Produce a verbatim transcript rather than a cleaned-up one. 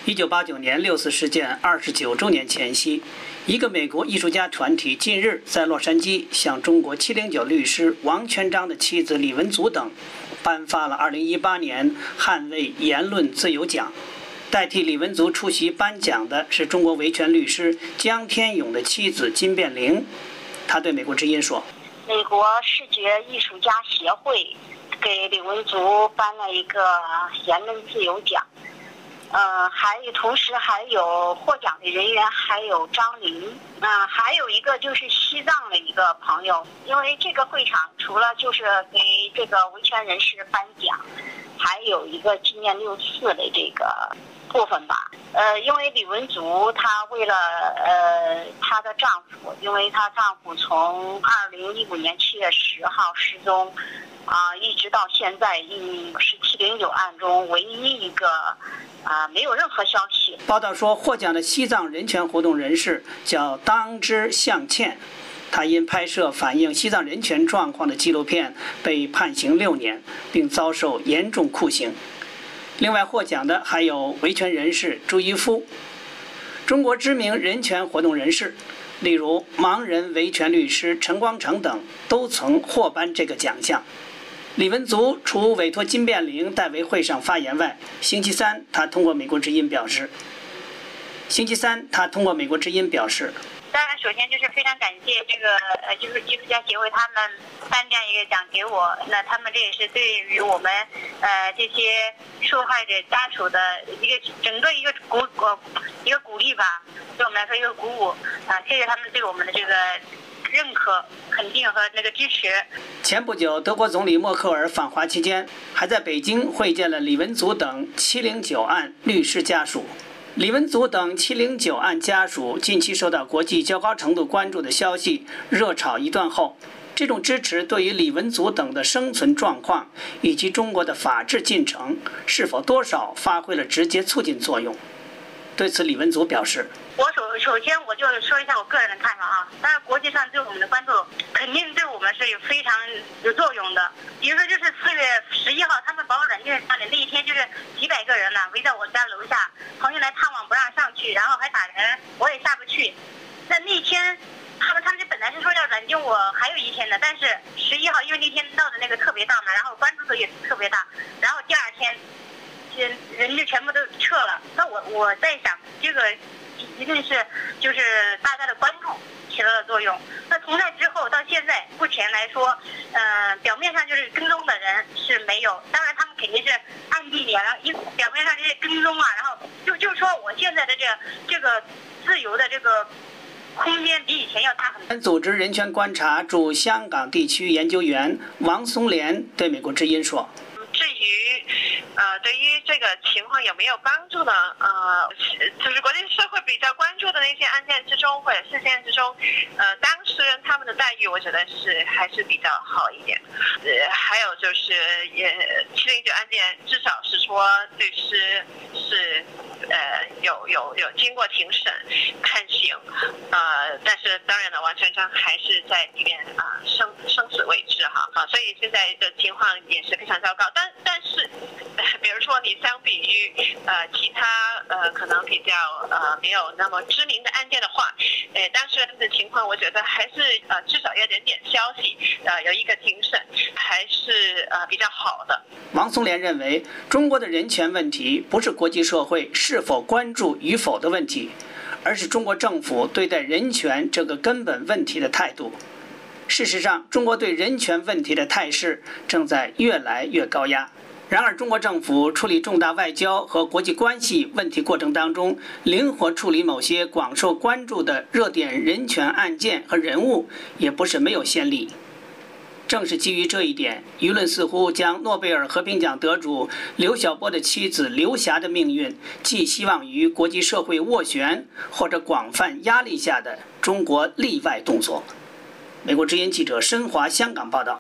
一九八九年六四事件二十九周年前夕，一个美国艺术家团体近日在洛杉矶向中国七零九律师王全璋的妻子李文足等颁发了二零一八年捍卫言论自由奖。代替李文足出席颁奖的是中国维权律师江天勇的妻子金变玲。他对美国之音说：“ 美国视觉艺术家协会给李文足颁了一个言论自由奖。呃，还有同时还有获奖的人员还有张琳，啊、呃，还有一个就是西藏的一个朋友，因为这个会场除了就是给这个维权人士颁奖，还有一个纪念六四的这个部分吧。呃，因为李文足她为了呃她的丈夫，因为她丈夫从二零一五年七月十号失踪，啊、呃，一直到现在，嗯，是七零九案中唯一一个。”啊，没有任何消息。 报道说，获奖的西藏人权活动人士叫当之向倩，他因拍摄反映西藏人权状况的纪录片被判刑六年，并遭受严重酷刑。另外获奖的还有维权人士朱一夫，中国知名人权活动人士，例如盲人维权律师陈光诚等，都曾获颁这个奖项。李文足除委托金变玲代为会上发言外，星期三他通过美国之音表示，星期三他通过美国之音表示， 当然，首先就是非常感谢这个呃，就是艺术家协会他们颁这样一个奖给我，那他们这也是对于我们呃这些受害者家属的一个整个一个鼓呃一个鼓励吧，对我们来说一个鼓舞啊、呃，谢谢他们对我们的这个认可、肯定和那个支持。 前不久，德国总理默克尔访华期间，还在北京会见了李文足等七零九案律师家属。李文足等七零九案家属近期受到国际较高程度关注的消息热炒一段后，这种支持对于李文足等的生存状况以及中国的法治进程是否多少发挥了直接促进作用？对此，李文足表示：“ 我首首先我就说一下我个人的看法啊，当然国际上对我们的关注肯定对我们是有非常有作用的。比如说就是四月十一号他们把我软禁上的那一天，就是几百个人呢围在我家楼下，朋友来探望不让上去，然后还打人，我也下不去。那那天他们他们就本来是说要软禁我还有一天的，但是十一号因为那天闹的那个特别大嘛，然后关注度也特别大，然后第二天人就全部都撤了。那我我在想，这个一定是就是大家的关注起到了作用。那从那之后到现在，目前来说，呃，表面上就是跟踪的人是没有，当然他们肯定是暗地里啊，然后一表面上这些跟踪啊，然后就就是说我现在的这这个自由的这个空间比以前要大很多。 组织人权观察驻香港地区研究员王松莲对美国之音说：“ 至于呃，对于这个情况有没有帮助呢？呃，就是国际社会比较关注的那些案件之中或者事件之中，呃，当事人他们的待遇，我觉得是还是比较好一点。呃，还有就是也七零九案件，至少是说律师是呃有有有经过庭审判刑，呃，但是当然了，王全璋还是在里面啊、呃、生生死未知哈啊，所以现在的情况也是非常糟糕。但但是。比如说，你相比于呃其他呃可能比较呃没有那么知名的案件的话，呃当事人的情况，我觉得还是呃至少有点点消息，呃有一个庭审，还是呃比较好的。” 王松莲认为，中国的人权问题不是国际社会是否关注与否的问题，而是中国政府对待人权这个根本问题的态度。事实上，中国对人权问题的态势正在越来越高压。然而，中国政府处理重大外交和国际关系问题过程当中，灵活处理某些广受关注的热点人权案件和人物，也不是没有先例。正是基于这一点，舆论似乎将诺贝尔和平奖得主刘晓波的妻子刘霞的命运寄希望于国际社会斡旋或者广泛压力下的中国例外动作。美国之音记者申华香港报道。